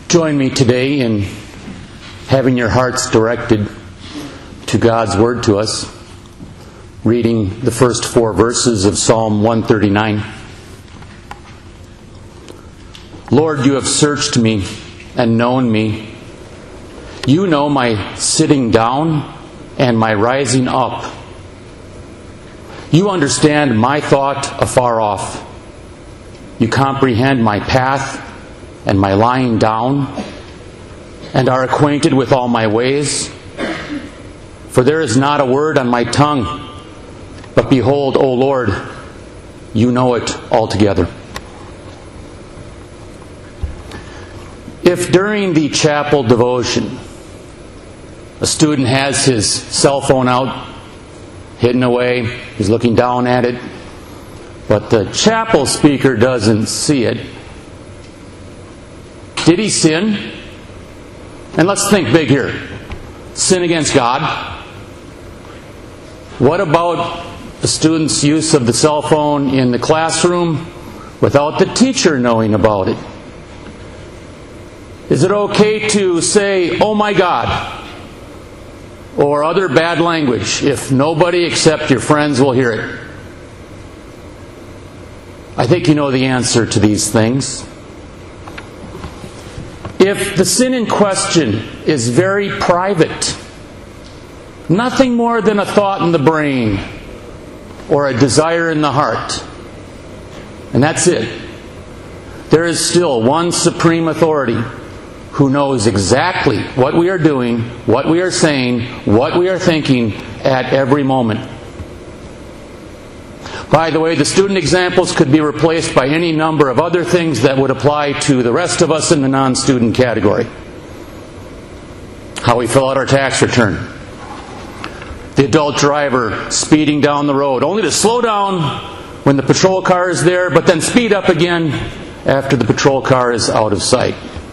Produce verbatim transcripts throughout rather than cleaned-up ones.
Join me today in having your hearts directed to God's Word to us, reading the first four verses of Psalm one thirty-nine. Lord, you have searched me and known me. You know my sitting down and my rising up. You understand my thought afar off. You comprehend my path and my lying down, and are acquainted with all my ways. For there is not a word on my tongue, but behold, O Lord, you know it altogether. If during the chapel devotion a student has his cell phone out, hidden away, he's looking down at it, but the chapel speaker doesn't see it, did he sin? And let's think big here. Sin against God? What about the student's use of the cell phone in the classroom without the teacher knowing about it? Is it okay to say, "Oh my God," or other bad language if nobody except your friends will hear it? I think you know the answer to these things. If the sin in question is very private, nothing more than a thought in the brain or a desire in the heart, and that's it, there is still one supreme authority who knows exactly what we are doing, what we are saying, what we are thinking at every moment. By the way, the student examples could be replaced by any number of other things that would apply to the rest of us in the non-student category. How we fill out our tax return. The adult driver speeding down the road, only to slow down when the patrol car is there, but then speed up again after the patrol car is out of sight.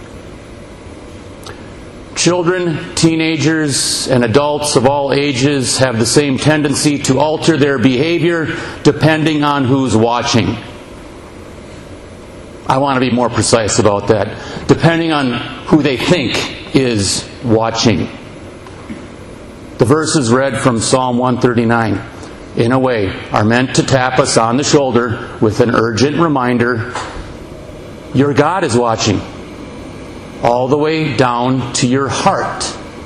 Children, teenagers, and adults of all ages have the same tendency to alter their behavior depending on who's watching. I want to be more precise about that. Depending on who they think is watching. The verses read from Psalm one thirty-nine, in a way, are meant to tap us on the shoulder with an urgent reminder, your God is watching. All the way down to your heart.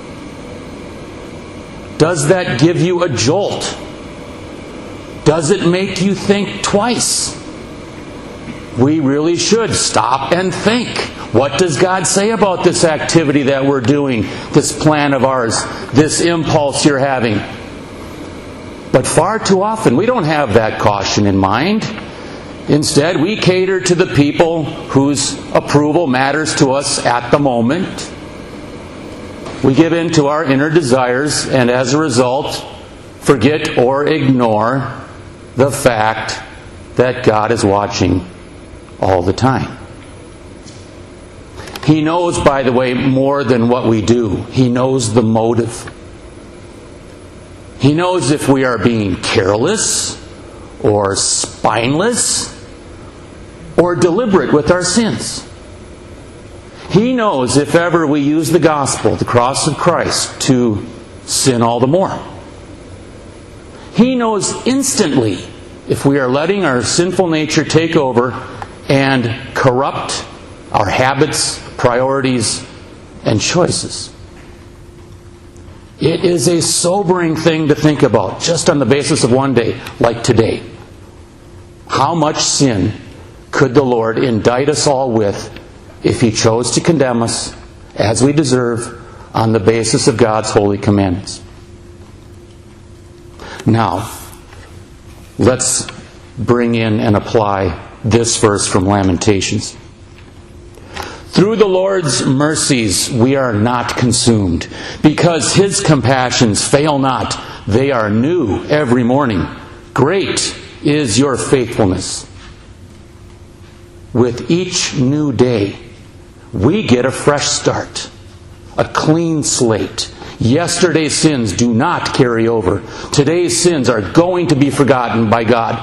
Does that give you a jolt? Does it make you think twice? We really should stop and think. What does God say about this activity that we're doing, this plan of ours, this impulse you're having? But far too often, we don't have that caution in mind. Instead, we cater to the people whose approval matters to us at the moment. We give in to our inner desires, and as a result, forget or ignore the fact that God is watching all the time. He knows, by the way, more than what we do. He knows the motive. He knows if we are being careless or spineless or deliberate with our sins. He knows if ever we use the gospel, the cross of Christ, to sin all the more. He knows instantly if we are letting our sinful nature take over and corrupt our habits, priorities, and choices. It is a sobering thing to think about, just on the basis of one day, like today. How much sin could the Lord indict us all with if He chose to condemn us, as we deserve, on the basis of God's holy commandments? Now, let's bring in and apply this verse from Lamentations. Through the Lord's mercies we are not consumed, because His compassions fail not. They are new every morning. Great is your faithfulness. With each new day, we get a fresh start, a clean slate. Yesterday's sins do not carry over. Today's sins are going to be forgotten by God,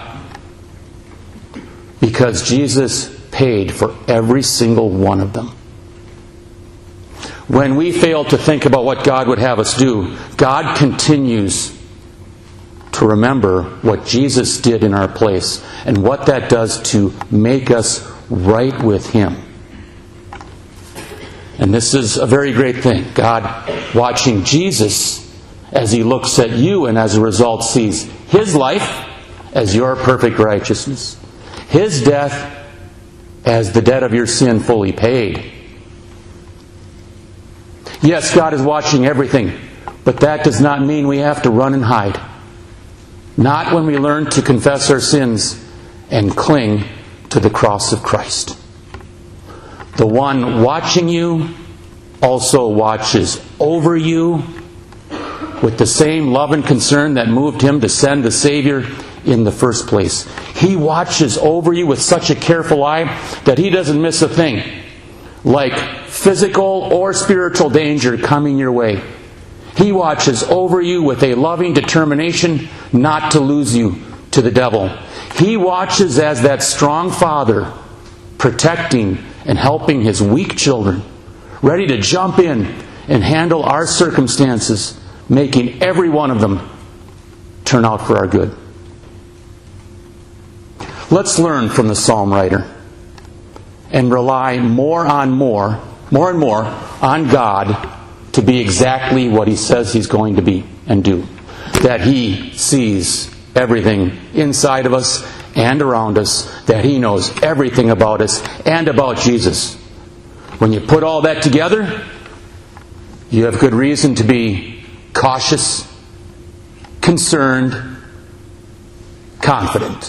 because Jesus paid for every single one of them. when we fail to think about what God would have us do, God continues to remember what Jesus did in our place and what that does to make us right with Him. And this is a very great thing. God watching Jesus as He looks at you and as a result sees His life as your perfect righteousness, His death as the debt of your sin fully paid. Yes, God is watching everything, but that does not mean we have to run and hide. Not when we learn to confess our sins and cling to the cross of Christ. The one watching you also watches over you with the same love and concern that moved Him to send the Savior in the first place. He watches over you with such a careful eye that He doesn't miss a thing, like physical or spiritual danger coming your way. He watches over you with a loving determination not to lose you to the devil. He watches as that strong Father, protecting and helping His weak children, ready to jump in and handle our circumstances, making every one of them turn out for our good. Let's learn from the psalm writer and rely more on more, more and more on God to be exactly what He says He's going to be and do. That He sees everything inside of us and around us, that He knows everything about us and about Jesus. When you put all that together, you have good reason to be cautious, concerned, confident.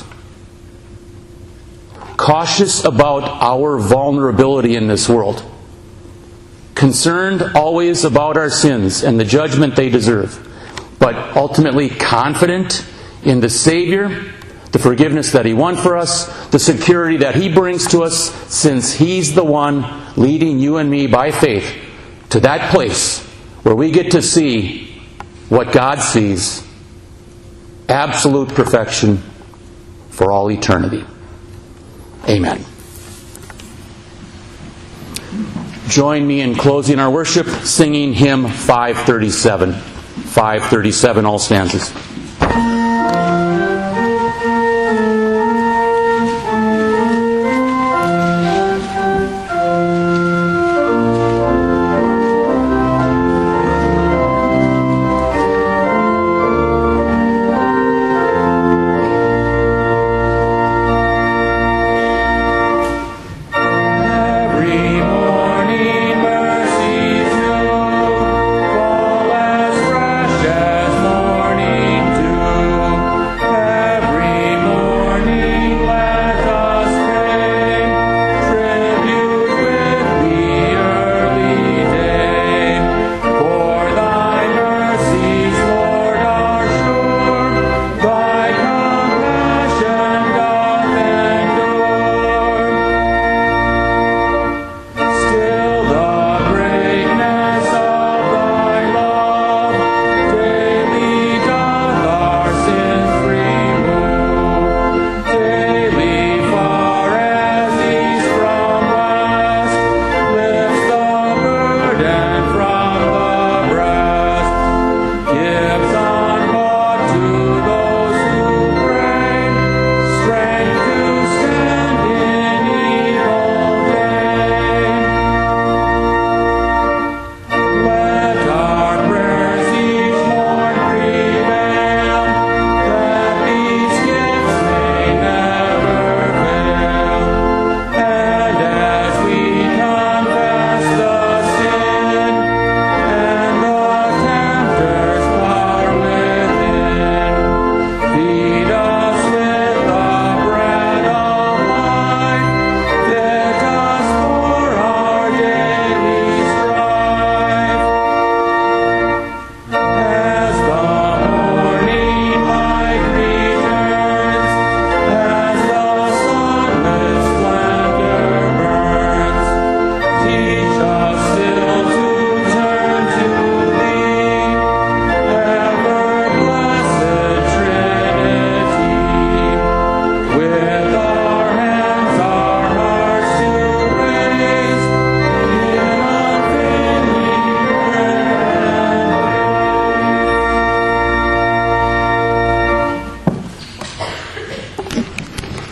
Cautious about our vulnerability in this world. Concerned always about our sins and the judgment they deserve. But ultimately confident in the Savior, the forgiveness that He won for us, the security that He brings to us, since He's the one leading you and me by faith to that place where we get to see what God sees, absolute perfection for all eternity. Amen. Join me in closing our worship, singing hymn five thirty-seven. five thirty-seven, all stanzas.